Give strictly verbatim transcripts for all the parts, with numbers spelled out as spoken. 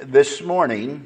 This morning,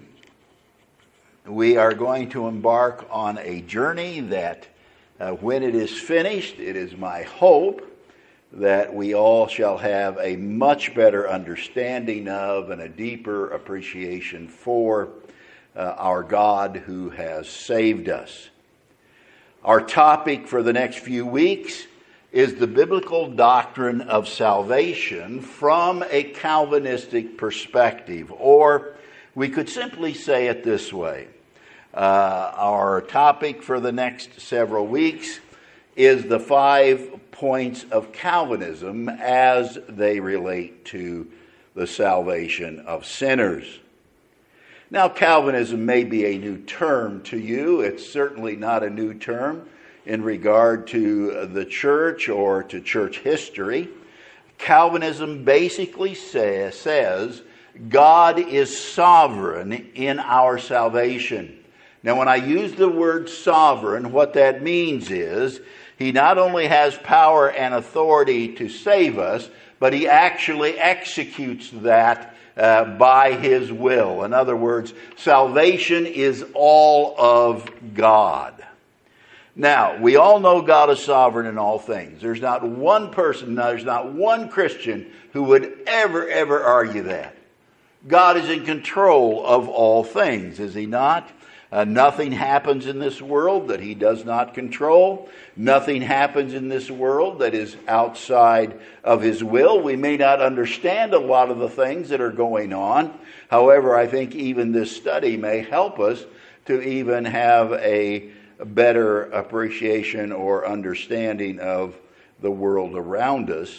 we are going to embark on a journey that, uh, when it is finished, it is my hope that we all shall have a much better understanding of and a deeper appreciation for uh, our God who has saved us. Our topic for the next few weeks is the biblical doctrine of salvation from a Calvinistic perspective, or we could simply say it this way. Uh, our topic for the next several weeks is the five points of Calvinism as they relate to the salvation of sinners. Now, Calvinism may be a new term to you. It's certainly not a new term in regard to the church or to church history. Calvinism basically say, says God is sovereign in our salvation. Now, when I use the word sovereign, what that means is He not only has power and authority to save us, but He actually executes that uh, by His will. In other words, salvation is all of God. Now, we all know God is sovereign in all things. There's not one person, there's not one Christian who would ever, ever argue that. God is in control of all things, is He not? Uh, nothing happens in this world that He does not control. Nothing happens in this world that is outside of His will. We may not understand a lot of the things that are going on. However, I think even this study may help us to even have a better appreciation or understanding of the world around us.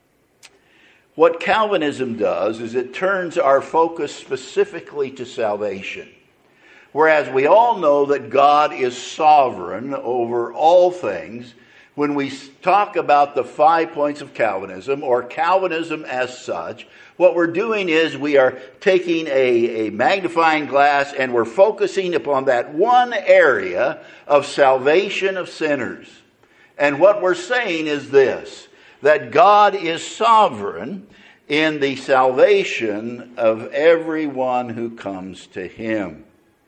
What Calvinism does is it turns our focus specifically to salvation. Whereas we all know that God is sovereign over all things, when we talk about the five points of Calvinism, or Calvinism as such, what we're doing is we are taking a, a magnifying glass and we're focusing upon that one area of salvation of sinners. And what we're saying is this, that God is sovereign in the salvation of everyone who comes to Him.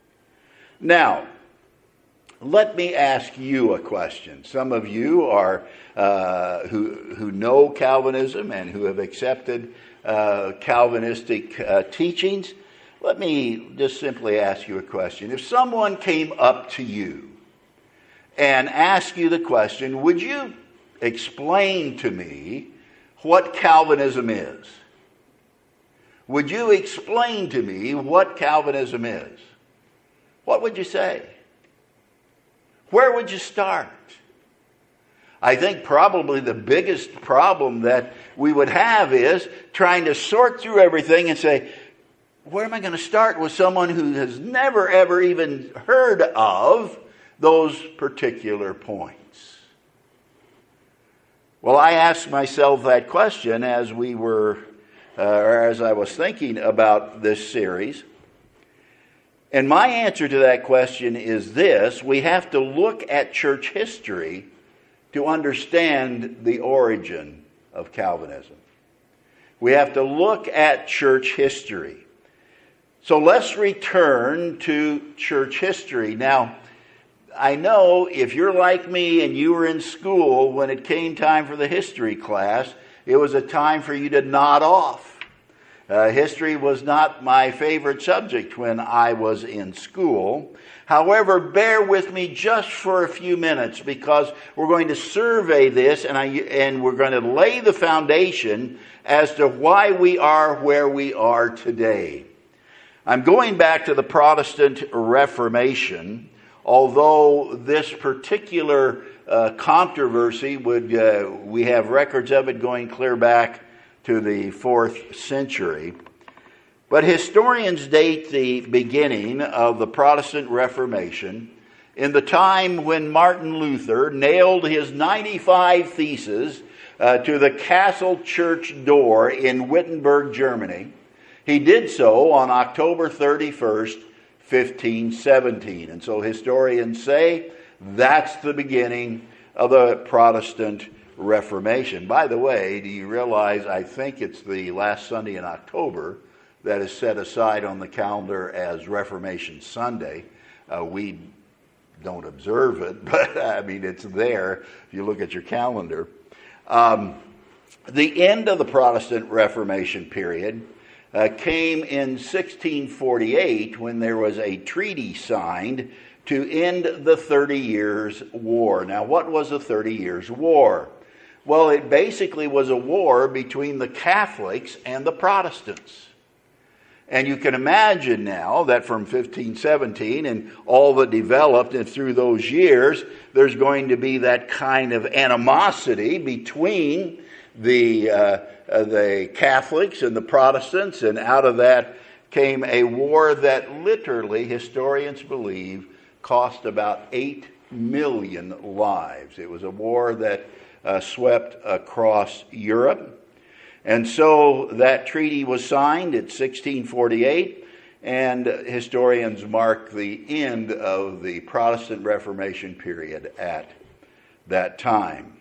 Now, let me ask you a question. Some of you are uh, who who know Calvinism and who have accepted uh, Calvinistic uh, teachings. Let me just simply ask you a question. If someone came up to you and asked you the question, would you explain to me what Calvinism is? Would you explain to me what Calvinism is? What would you say? Where would you start? I think probably the biggest problem that we would have is trying to sort through everything and say, where am I going to start with someone who has never ever even heard of those particular points? Well, I asked myself that question as we were, uh, or as I was thinking about this series. And my answer to that question is this: we have to look at church history to understand the origin of Calvinism. We have to look at church history. So let's return to church history. Now, I know if you're like me and you were in school when it came time for the history class, it was a time for you to nod off. Uh, history was not my favorite subject when I was in school. However, bear with me just for a few minutes because we're going to survey this and, I, and we're going to lay the foundation as to why we are where we are today. I'm going back to the Protestant Reformation, although this particular uh, controversy would, uh, we have records of it going clear back to the fourth century. But historians date the beginning of the Protestant Reformation in the time when Martin Luther nailed his ninety-five theses uh, to the castle church door in Wittenberg, Germany. He did so on October thirty-first, fifteen seventeen. And so historians say that's the beginning of the Protestant Reformation. By the way, do you realize, I think it's the last Sunday in October that is set aside on the calendar as Reformation Sunday. Uh, we don't observe it, but I mean, it's there if you look at your calendar. Um, the end of the Protestant Reformation period uh, came in sixteen forty-eight when there was a treaty signed to end the Thirty Years' War. Now, what was the Thirty Years' War? Well, it basically was a war between the Catholics and the Protestants. And you can imagine now that from fifteen seventeen and all that developed and through those years, there's going to be that kind of animosity between the uh, uh, the Catholics and the Protestants, and out of that came a war that literally, historians believe, cost about eight million lives. It was a war that uh, swept across Europe. And so that treaty was signed in sixteen forty-eight, and historians mark the end of the Protestant Reformation period at that time.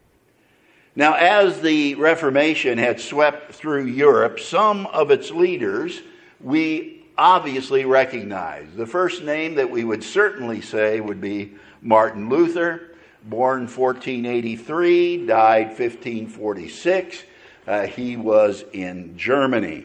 Now, as the Reformation had swept through Europe, some of its leaders we obviously recognize. The first name that we would certainly say would be Martin Luther, born fourteen eighty-three, died fifteen forty-six. Uh, he was in Germany.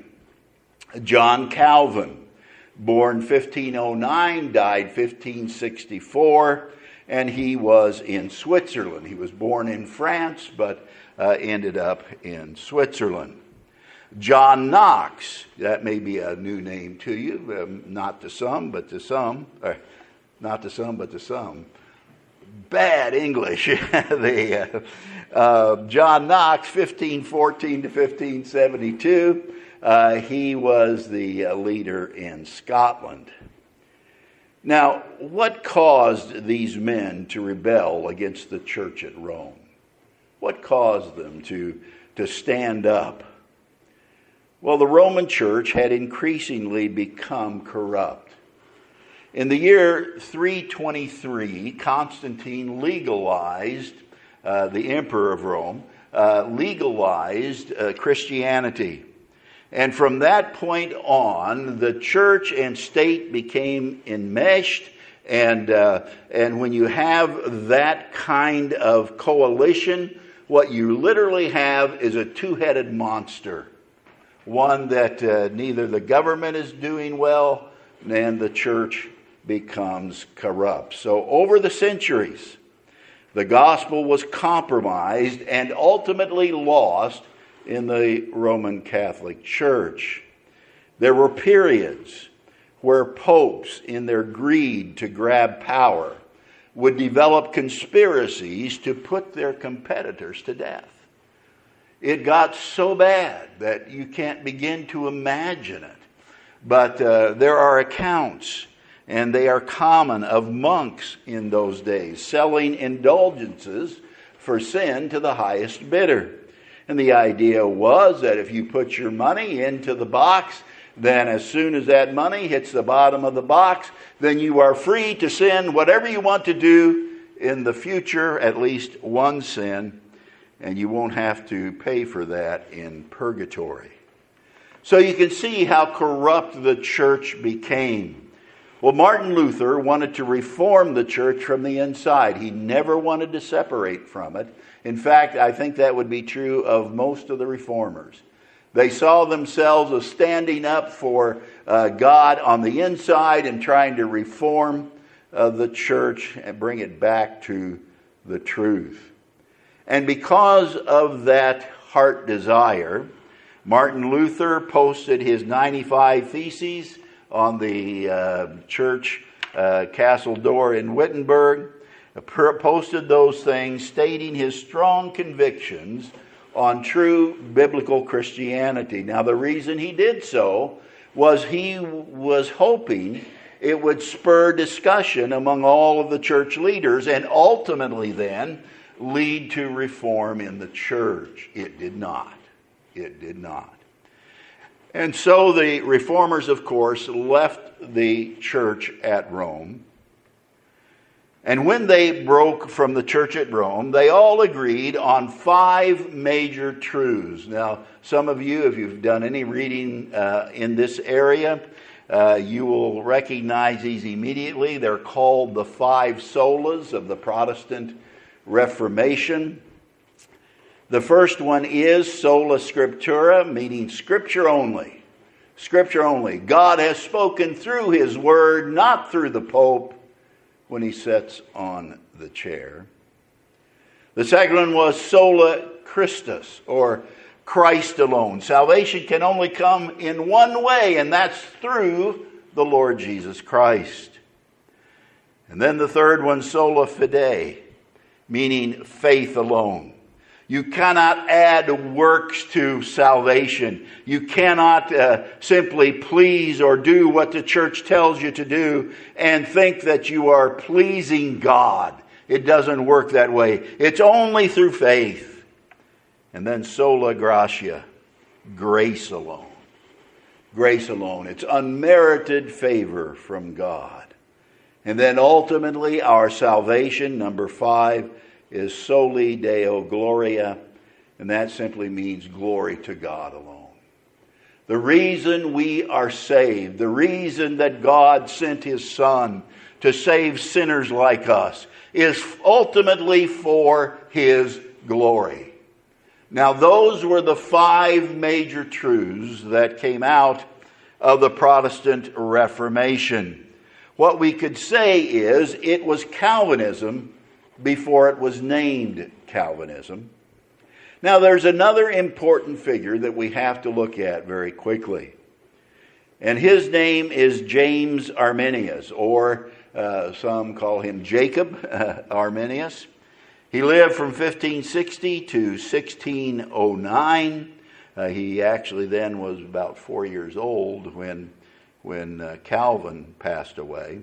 John Calvin, born fifteen oh nine, died fifteen sixty-four, and he was in Switzerland. He was born in France, but uh, ended up in Switzerland. John Knox, that may be a new name to you, um, not to some, but to some. Or, not to some, but to some. Bad English. the, uh, uh, John Knox, fifteen fourteen to fifteen seventy-two. Uh, he was the uh, leader in Scotland. Now, what caused these men to rebel against the church at Rome? What caused them to, to stand up? Well, the Roman church had increasingly become corrupt. In the year three twenty-three, Constantine legalized, uh, the emperor of Rome, uh, legalized uh, Christianity. And from that point on, the church and state became enmeshed. And, uh, and when you have that kind of coalition, what you literally have is a two-headed monster. One that uh, neither the government is doing well, and the church becomes corrupt. So over the centuries, the gospel was compromised and ultimately lost in the Roman Catholic Church. There were periods where popes, in their greed to grab power, would develop conspiracies to put their competitors to death. It got so bad that you can't begin to imagine it. But uh, there are accounts, and they are common, of monks in those days selling indulgences for sin to the highest bidder. And the idea was that if you put your money into the box, then as soon as that money hits the bottom of the box, then you are free to sin whatever you want to do in the future, at least one sin, and you won't have to pay for that in purgatory. So you can see how corrupt the church became. Well, Martin Luther wanted to reform the church from the inside. He never wanted to separate from it. In fact, I think that would be true of most of the reformers. They saw themselves as standing up for uh, God on the inside and trying to reform uh, the church and bring it back to the truth. And because of that heart desire, Martin Luther posted his ninety-five Theses on the uh, church uh, castle door in Wittenberg, posted those things stating his strong convictions on true biblical Christianity. Now, the reason he did so was he was hoping it would spur discussion among all of the church leaders and ultimately then lead to reform in the church. It did not. It did not. And so the reformers, of course, left the church at Rome. And when they broke from the church at Rome, they all agreed on five major truths. Now, some of you, if you've done any reading uh, in this area, uh, you will recognize these immediately. They're called the five solas of the Protestant Reformation. The first one is sola scriptura, meaning Scripture only. Scripture only. God has spoken through His Word, not through the Pope, when he sits on the chair. The second one was sola Christus, or Christ alone. Salvation can only come in one way, and that's through the Lord Jesus Christ. And then the third one, sola fide, meaning faith alone. You cannot add works to salvation. You cannot uh, simply please or do what the church tells you to do and think that you are pleasing God. It doesn't work that way. It's only through faith. And then sola gratia, grace alone. Grace alone. It's unmerited favor from God. And then ultimately our salvation, number five, is soli Deo Gloria, and that simply means glory to God alone. The reason we are saved, the reason that God sent His Son to save sinners like us, is ultimately for His glory. Now, those were the five major truths that came out of the Protestant Reformation. What we could say is it was Calvinism before it was named Calvinism. Now, there's another important figure that we have to look at very quickly. And his name is James Arminius, or uh, some call him Jacob uh, Arminius. He lived from fifteen sixty to sixteen oh nine. Uh, he actually then was about four years old when, when uh, Calvin passed away.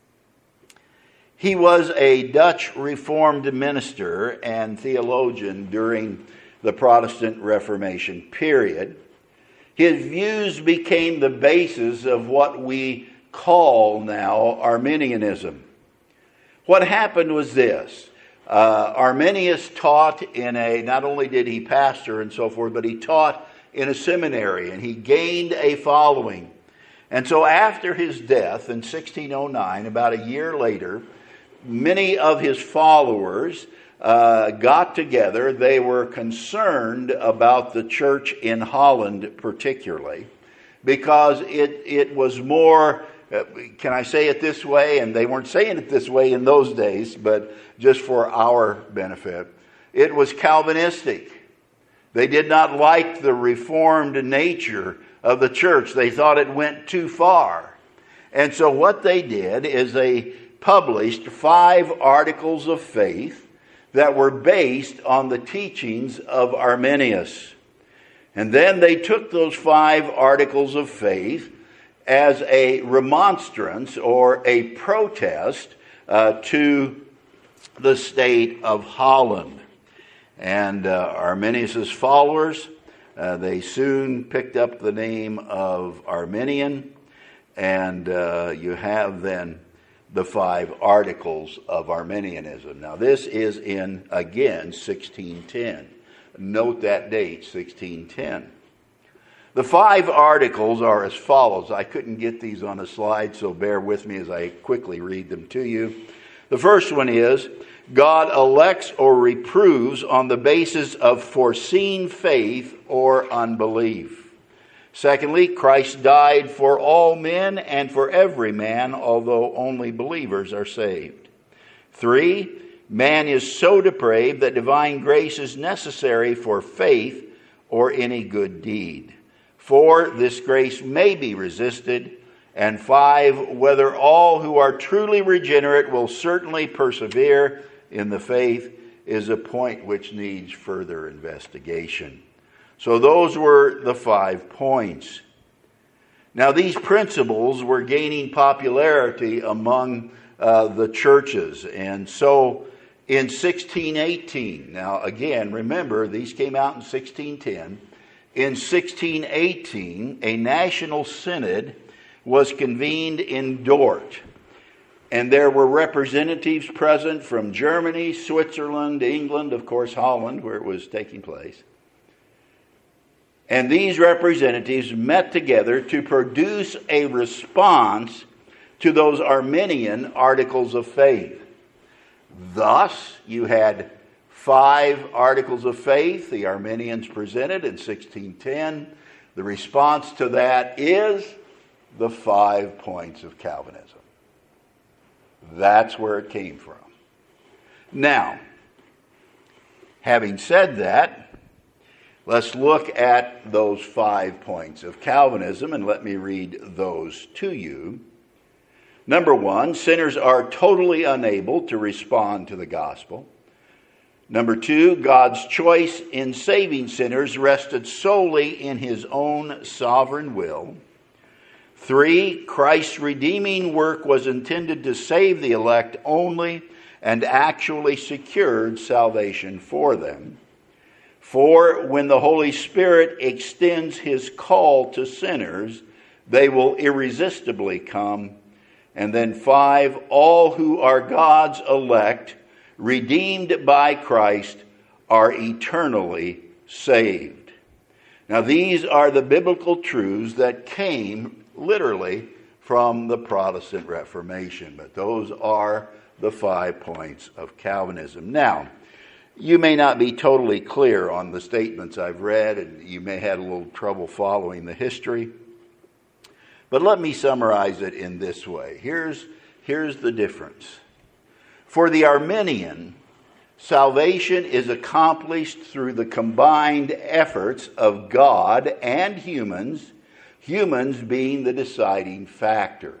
He was a Dutch Reformed minister and theologian during the Protestant Reformation period. His views became the basis of what we call now Arminianism. What happened was this. Uh, Arminius taught in a, not only did he pastor and so forth, but he taught in a seminary and he gained a following. And so after his death in sixteen oh nine, about a year later, many of his followers uh, got together. They were concerned about the church in Holland particularly because it, it was more, uh, can I say it this way? And they weren't saying it this way in those days, but just for our benefit. It was Calvinistic. They did not like the reformed nature of the church. They thought it went too far. And so what they did is they published five articles of faith that were based on the teachings of Arminius. And then they took those five articles of faith as a remonstrance or a protest uh, to the state of Holland. And uh, Arminius' followers, uh, they soon picked up the name of Arminian, and uh, you have then the five articles of Arminianism. Now this is in, again, sixteen ten. Note that date, sixteen ten. The five articles are as follows. I couldn't get these on a slide, so bear with me as I quickly read them to you. The first one is, God elects or reproves on the basis of foreseen faith or unbelief. Secondly, Christ died for all men and for every man, although only believers are saved. Three, man is so depraved that divine grace is necessary for faith or any good deed. Four, this grace may be resisted. And five, whether all who are truly regenerate will certainly persevere in the faith is a point which needs further investigation. So those were the five points. Now these principles were gaining popularity among uh, the churches. And so in sixteen eighteen, now again, remember these came out in sixteen ten. In sixteen eighteen, a national synod was convened in Dort. and there were representatives present from Germany, Switzerland, England, of course Holland, where it was taking place. And these representatives met together to produce a response to those Arminian articles of faith. Thus, you had five articles of faith the Arminians presented in sixteen ten. The response to that is the five points of Calvinism. That's where it came from. Now, having said that, let's look at those five points of Calvinism, and let me read those to you. Number one, sinners are totally unable to respond to the gospel. Number two, God's choice in saving sinners rested solely in his own sovereign will. Three, Christ's redeeming work was intended to save the elect only and actually secured salvation for them. Four, when the Holy Spirit extends his call to sinners, they will irresistibly come. And then five, all who are God's elect, redeemed by Christ, are eternally saved. Now these are the biblical truths that came literally from the Protestant Reformation, but those are the five points of Calvinism. Now, you may not be totally clear on the statements I've read, and you may have a little trouble following the history, but let me summarize it in this way. Here's, here's the difference. For the Arminian, salvation is accomplished through the combined efforts of God and humans, humans being the deciding factor.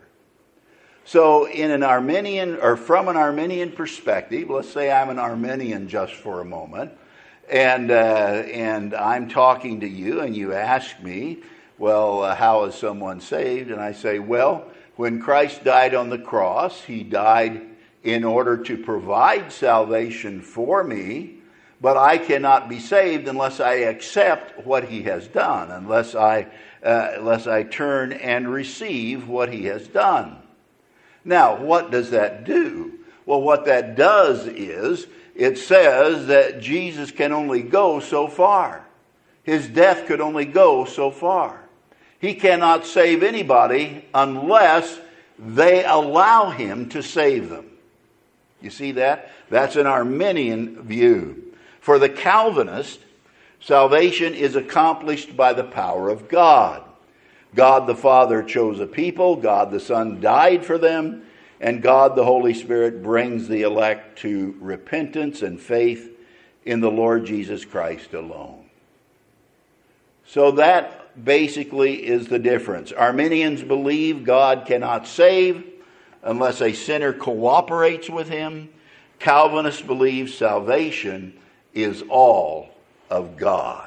So in an Arminian, or from an Arminian perspective, let's say I'm an Arminian just for a moment, and uh, and I'm talking to you, and you ask me, well, uh, how is someone saved? And I say, well, when Christ died on the cross, he died in order to provide salvation for me, but I cannot be saved unless I accept what he has done, unless I, uh, unless I turn and receive what he has done. Now, what does that do? Well, what that does is, it says that Jesus can only go so far. His death could only go so far. He cannot save anybody unless they allow him to save them. You see that? That's an Arminian view. For the Calvinist, salvation is accomplished by the power of God. God the Father chose a people, God the Son died for them, and God the Holy Spirit brings the elect to repentance and faith in the Lord Jesus Christ alone. So that basically is the difference. Arminians believe God cannot save unless a sinner cooperates with him. Calvinists believe salvation is all of God.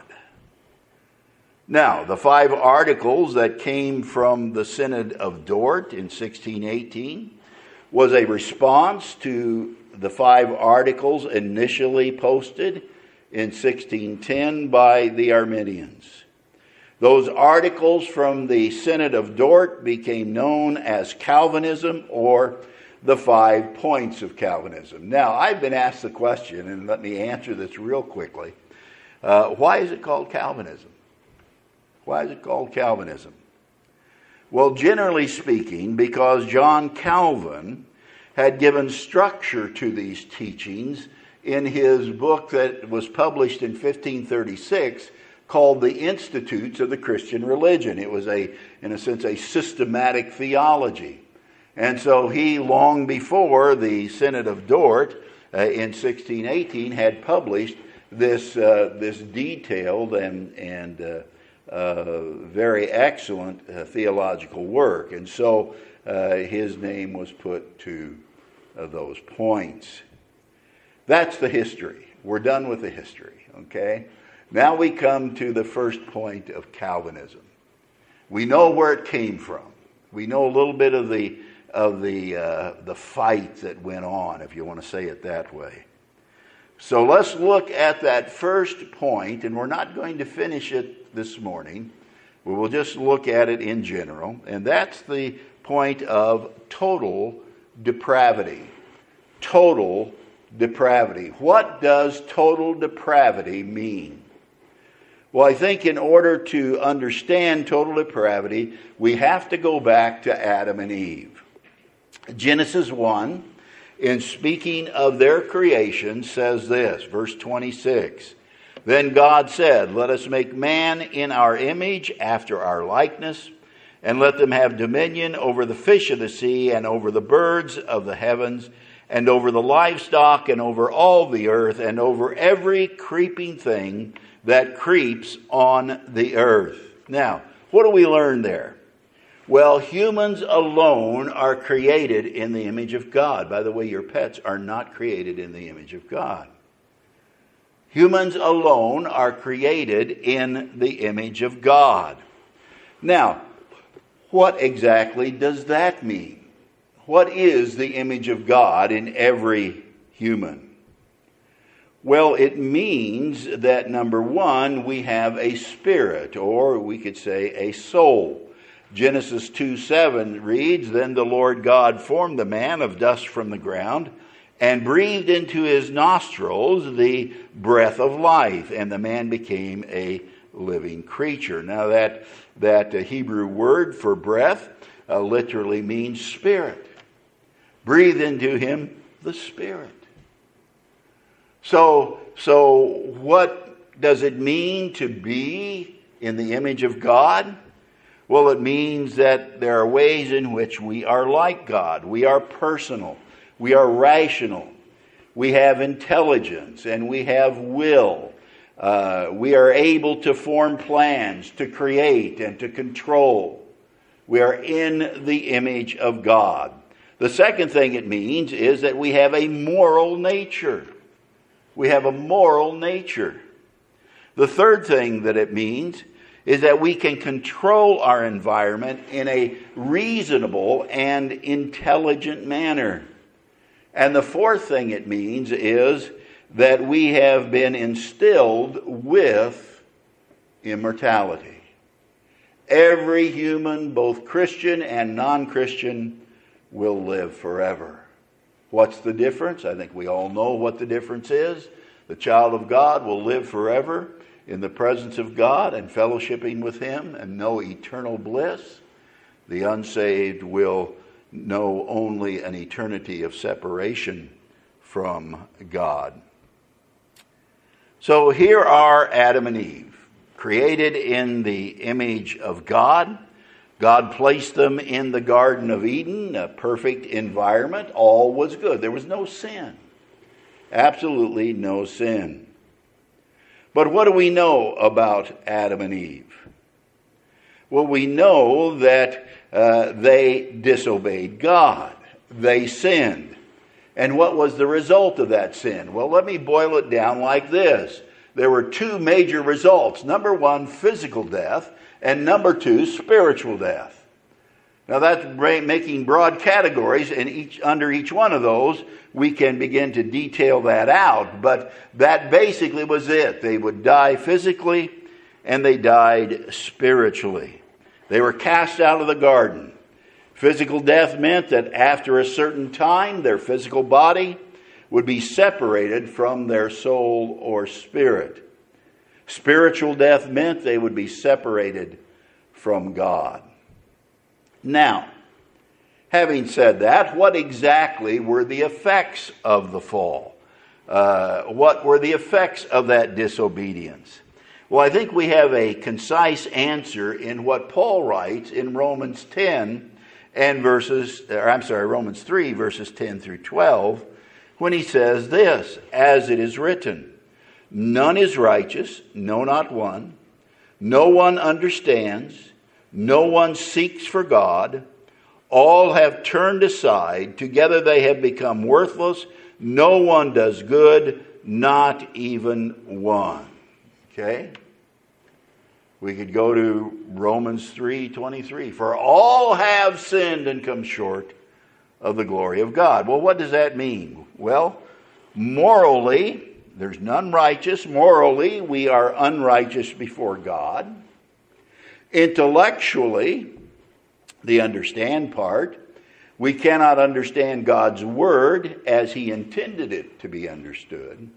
Now, the five articles that came from the Synod of Dort in sixteen eighteen was a response to the five articles initially posted in sixteen ten by the Arminians. Those articles from the Synod of Dort became known as Calvinism, or the five points of Calvinism. Now, I've been asked the question, and let me answer this real quickly. Uh, why is it called Calvinism? Why is it called Calvinism? Well, generally speaking, because John Calvin had given structure to these teachings in his book that was published in fifteen thirty-six called The Institutes of the Christian Religion. It was, a, in a sense, a systematic theology. And so he, long before the Synod of Dort uh, in sixteen eighteen, had published this, uh, this detailed and, and uh, uh, very excellent uh, theological work. And so uh, his name was put to uh, those points. That's the history. We're done with the history, okay? Now we come to the first point of Calvinism. We know where it came from. We know a little bit of the of the uh, the fight that went on, if you want to say it that way. So let's look at that first point, and we're not going to finish it this morning. We will just look at it in general, and that's the point of total depravity. Total depravity. What does total depravity mean? Well, I think in order to understand total depravity, we have to go back to Adam and Eve. Genesis one, in speaking of their creation, says this, verse twenty-six. Then God said, let us make man in our image, after our likeness, and let them have dominion over the fish of the sea, and over the birds of the heavens, and over the livestock, and over all the earth, and over every creeping thing that creeps on the earth. Now, what do we learn there? Well, humans alone are created in the image of God. By the way, your pets are not created in the image of God. Humans alone are created in the image of God. Now, what exactly does that mean? What is the image of God in every human? Well, it means that, number one, we have a spirit, or we could say a soul. Genesis two seven reads, Then the Lord God formed the man of dust from the ground, and breathed into his nostrils the breath of life, and the man became a living creature. Now that, that uh, Hebrew word for breath uh, literally means spirit. Breathe into him the Spirit. So, so what does it mean to be in the image of God? Well, it means that there are ways in which we are like God. We are personal. We are rational. We have intelligence and we have will. Uh, we are able to form plans, to create and to control. We are in the image of God. The second thing it means is that we have a moral nature. We have a moral nature. The third thing that it means is that we can control our environment in a reasonable and intelligent manner. And the fourth thing it means is that we have been instilled with immortality. Every human, both Christian and non-Christian, will live forever. What's the difference? I think we all know what the difference is. The child of God will live forever in the presence of God and fellowshipping with Him and know eternal bliss. The unsaved will know only an eternity of separation from God. So here are Adam and Eve, created in the image of God. God placed them in the Garden of Eden, a perfect environment. All was good. There was no sin. Absolutely no sin. But what do we know about Adam and Eve? Well, we know that uh, they disobeyed God. They sinned. And what was the result of that sin? Well, let me boil it down like this. There were two major results. Number one, physical death. And number two, spiritual death. Now that's making broad categories, and each, under each one of those, we can begin to detail that out. But that basically was it. They would die physically, and they died spiritually. They were cast out of the garden. Physical death meant that after a certain time, their physical body would be separated from their soul or spirit. Spiritual death meant they would be separated from God. Now, having said that, what exactly were the effects of the fall? Uh, what were the effects of that disobedience? Well, I think we have a concise answer in what Paul writes in Romans ten and verses, or I'm sorry, Romans three, verses ten through twelve, when he says this, as it is written, none is righteous, no, not one. No one understands. No one seeks for God. All have turned aside. Together they have become worthless. No one does good, not even one. Okay? We could go to Romans three twenty-three. For all have sinned and come short of the glory of God. Well, what does that mean? Well, morally, there's none righteous. Morally, we are unrighteous before God. Intellectually, the understand part, We cannot understand God's Word as He intended it to be understood.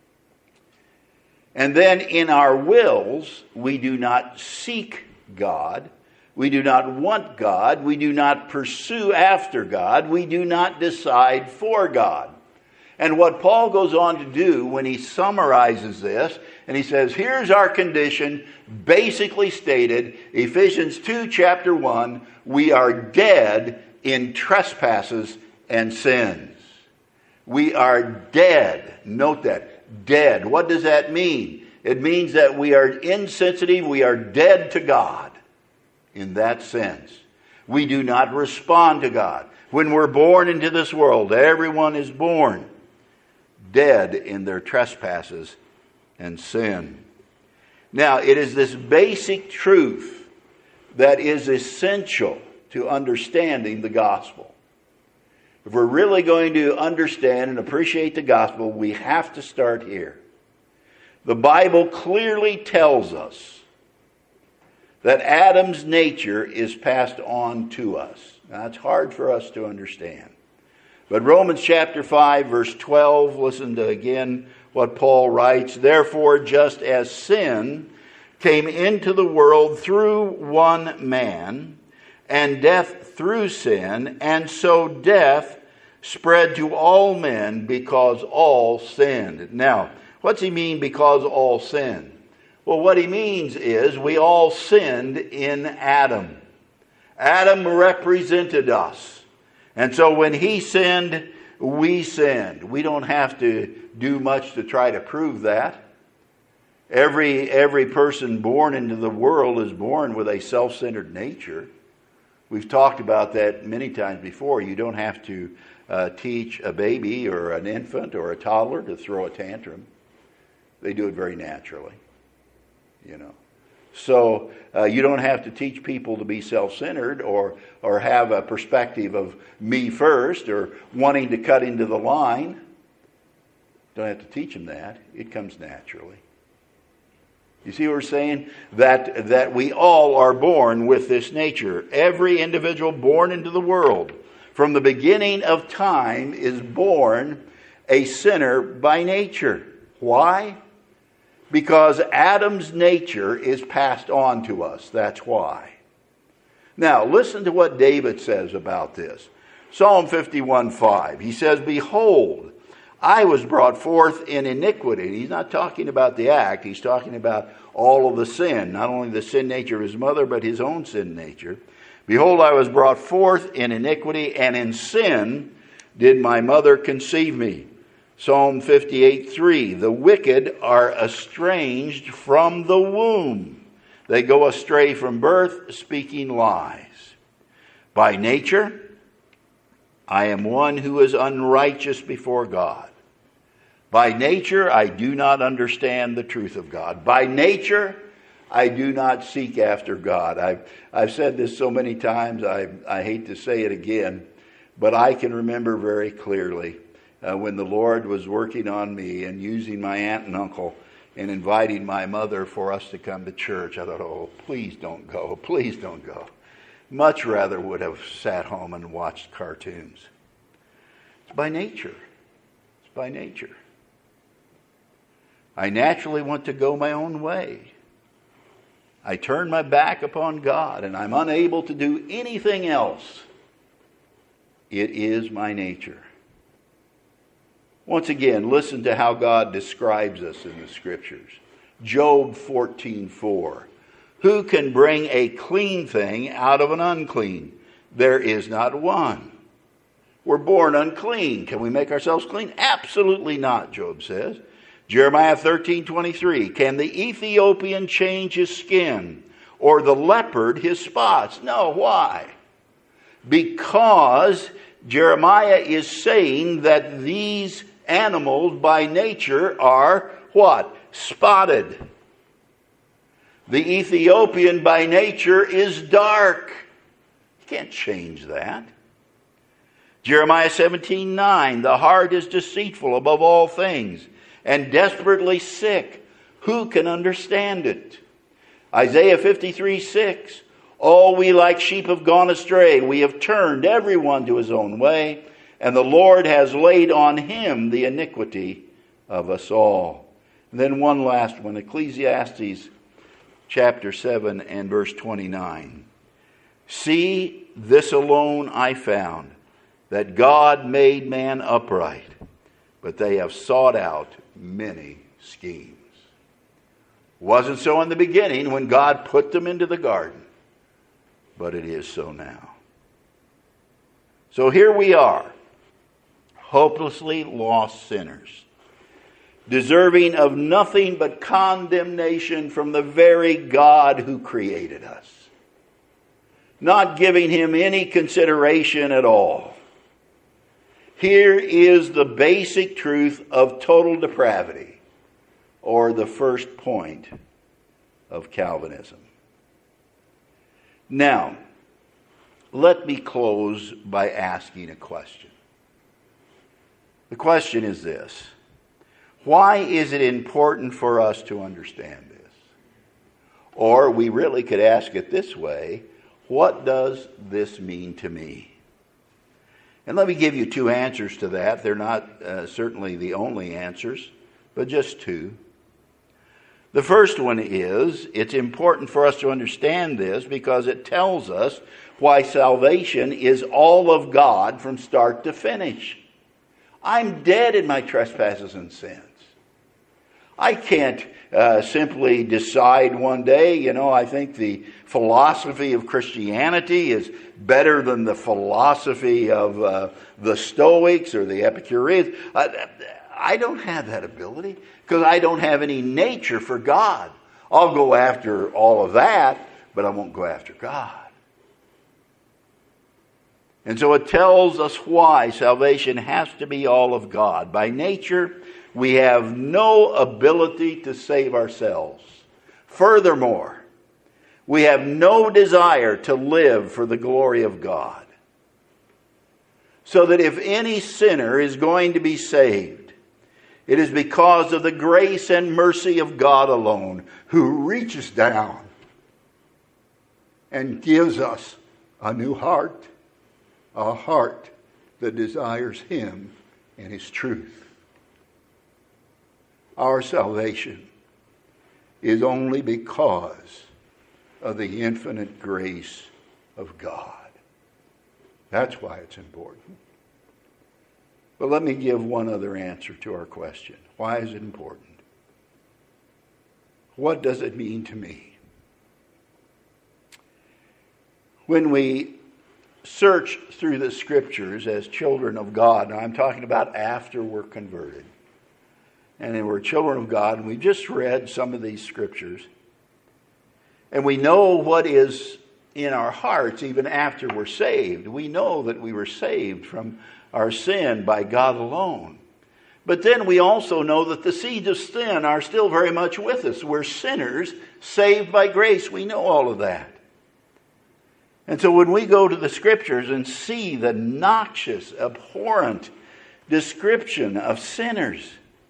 And then in our wills, we do not seek God. We do not want God. We do not pursue after God. We do not decide for God. And what Paul goes on to do when he summarizes this, and he says, here's our condition, basically stated, Ephesians two, chapter one, we are dead in trespasses and sins. We are dead. Note that. Dead. What does that mean? It means that we are insensitive. We are dead to God in that sense. We do not respond to God. When we're born into this world, everyone is born dead in their trespasses and sin. Now, it is this basic truth that is essential to understanding the gospel. If we're really going to understand and appreciate the gospel, we have to start here. The Bible clearly tells us that Adam's nature is passed on to us. Now, it's hard for us to understand. But Romans chapter five, verse twelve, listen to again what Paul writes. Therefore, just as sin came into the world through one man, and death through sin, and so death spread to all men because all sinned. Now, what's he mean because all sinned? Well, what he means is we all sinned in Adam. Adam represented us. And so when he sinned, we sinned. We don't have to do much to try to prove that. Every, every person born into the world is born with a self-centered nature. We've talked about that many times before. You don't have to uh, teach a baby or an infant or a toddler to throw a tantrum. They do it very naturally, you know. So uh, you don't have to teach people to be self-centered or or have a perspective of me first or wanting to cut into the line. Don't have to teach them that. It comes naturally. You see what we're saying? That, that we all are born with this nature. Every individual born into the world from the beginning of time is born a sinner by nature. Why? Because Adam's nature is passed on to us. That's why. Now, listen to what David says about this. Psalm fifty-one five. He says, behold, I was brought forth in iniquity. He's not talking about the act. He's talking about all of the sin. Not only the sin nature of his mother, but his own sin nature. Behold, I was brought forth in iniquity, and in sin did my mother conceive me. Psalm fifty-eight three, the wicked are estranged from the womb. They go astray from birth, speaking lies. By nature, I am one who is unrighteous before God. By nature, I do not understand the truth of God. By nature, I do not seek after God. I've, I've said this so many times, I, I hate to say it again, but I can remember very clearly Uh, when the Lord was working on me and using my aunt and uncle and inviting my mother for us to come to church. I thought, oh, please don't go. Please don't go. Much rather would have sat home and watched cartoons. It's by nature. It's by nature. I naturally want to go my own way. I turn my back upon God and I'm unable to do anything else. It is my nature. Once again, listen to how God describes us in the Scriptures. Job fourteen four. Who can bring a clean thing out of an unclean? There is not one. We're born unclean. Can we make ourselves clean? Absolutely not, Job says. Jeremiah thirteen twenty-three. Can the Ethiopian change his skin, or the leopard his spots? No, why? Because Jeremiah is saying that these animals by nature are what? Spotted. The Ethiopian by nature is dark. You can't change that. Jeremiah seventeen nine. The heart is deceitful above all things and desperately sick. Who can understand it? Isaiah fifty-three six. All we like sheep have gone astray. We have turned everyone to his own way, and the Lord has laid on him the iniquity of us all. And then one last one, Ecclesiastes chapter seven and verse twenty-nine. See, this alone I found, that God made man upright, but they have sought out many schemes. Wasn't so in the beginning when God put them into the garden, but it is so now. So here we are, hopelessly lost sinners, deserving of nothing but condemnation from the very God who created us, not giving him any consideration at all. Here is the basic truth of total depravity, or the first point of Calvinism. Now, let me close by asking a question. The question is this: why is it important for us to understand this? Or we really could ask it this way: what does this mean to me? And let me give you two answers to that. They're not uh, certainly the only answers, but just two. The first one is, it's important for us to understand this because it tells us why salvation is all of God from start to finish. I'm dead in my trespasses and sins. I can't uh, simply decide one day, you know, I think the philosophy of Christianity is better than the philosophy of uh, the Stoics or the Epicureans. I, I don't have that ability because I don't have any nature for God. I'll go after all of that, but I won't go after God. And so it tells us why salvation has to be all of God. By nature, we have no ability to save ourselves. Furthermore, we have no desire to live for the glory of God. So that if any sinner is going to be saved, it is because of the grace and mercy of God alone, who reaches down and gives us a new heart, a heart that desires him and his truth. Our salvation is only because of the infinite grace of God. That's why it's important. But let me give one other answer to our question. Why is it important? What does it mean to me? When we search through the Scriptures as children of God, now I'm talking about after we're converted, and then we're children of God, and we just read some of these Scriptures, and we know what is in our hearts even after we're saved. We know that we were saved from our sin by God alone. But then we also know that the seeds of sin are still very much with us. We're sinners saved by grace. We know all of that. And so when we go to the Scriptures and see the noxious, abhorrent description of sinners,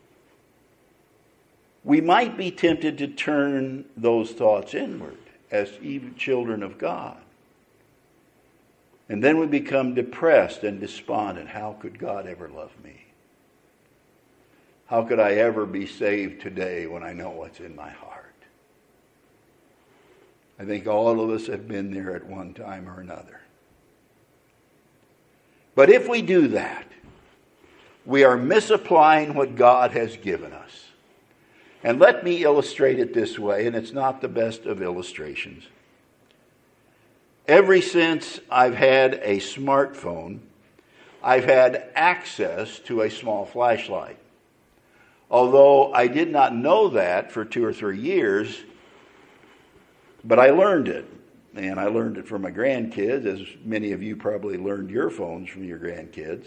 we might be tempted to turn those thoughts inward as even children of God. And then we become depressed and despondent. How could God ever love me? How could I ever be saved today when I know what's in my heart? I think all of us have been there at one time or another. But if we do that, we are misapplying what God has given us. And let me illustrate it this way, and it's not the best of illustrations. Ever since I've had a smartphone, I've had access to a small flashlight. Although I did not know that for two or three years, but I learned it. And I learned it from my grandkids, as many of you probably learned your phones from your grandkids.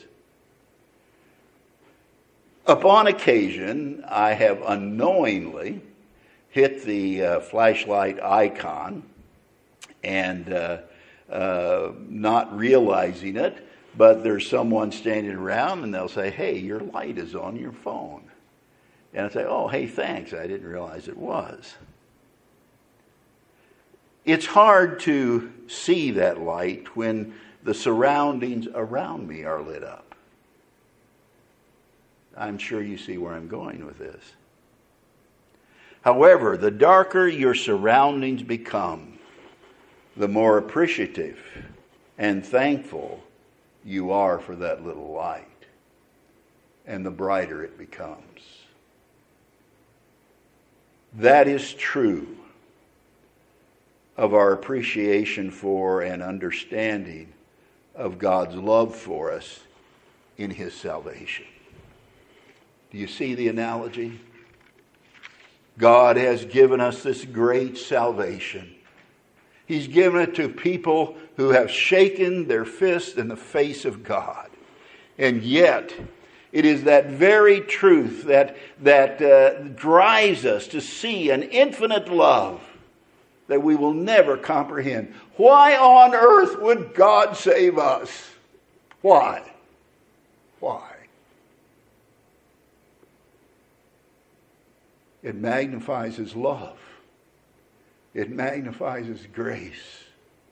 Upon occasion, I have unknowingly hit the uh, flashlight icon and uh, uh, not realizing it, but there's someone standing around and they'll say, hey, your light is on your phone. And I say, oh, hey, thanks. I didn't realize it was. It's hard to see that light when the surroundings around me are lit up. I'm sure you see where I'm going with this. However, the darker your surroundings become, the more appreciative and thankful you are for that little light, and the brighter it becomes. That is true of our appreciation for and understanding of God's love for us in His salvation. Do you see the analogy? God has given us this great salvation. He's given it to people who have shaken their fist in the face of God. And yet, it is that very truth that, that uh, drives us to see an infinite love that we will never comprehend. Why on earth would God save us? Why? Why? It magnifies His love. It magnifies His grace.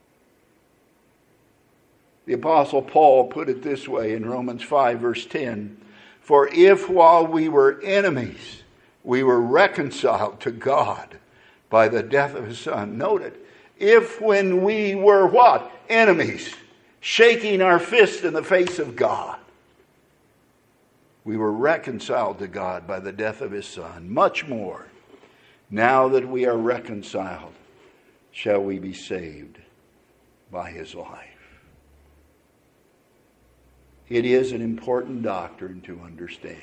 The Apostle Paul put it this way in Romans five, verse ten. For if while we were enemies, we were reconciled to God by the death of His Son. Note it. If when we were what? Enemies, shaking our fist in the face of God, we were reconciled to God by the death of His Son. Much more, now that we are reconciled, shall we be saved by His life. It is an important doctrine to understand.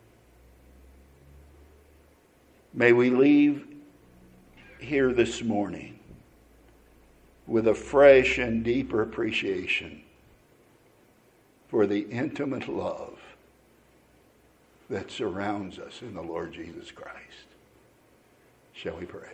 May we leave here this morning with a fresh and deeper appreciation for the intimate love that surrounds us in the Lord Jesus Christ. Shall we pray?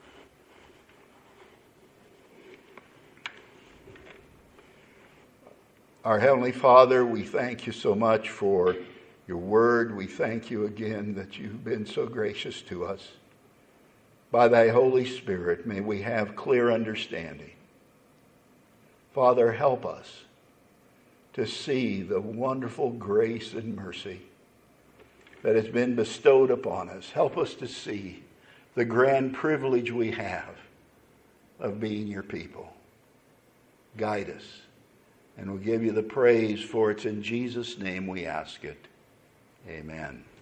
Our Heavenly Father, we thank you so much for your word. We thank you again that you've been so gracious to us. By thy Holy Spirit, may we have clear understanding. Father, help us to see the wonderful grace and mercy that has been bestowed upon us. Help us to see the grand privilege we have of being your people. Guide us, and we'll give you the praise, for it's in Jesus' name we ask it. Amen.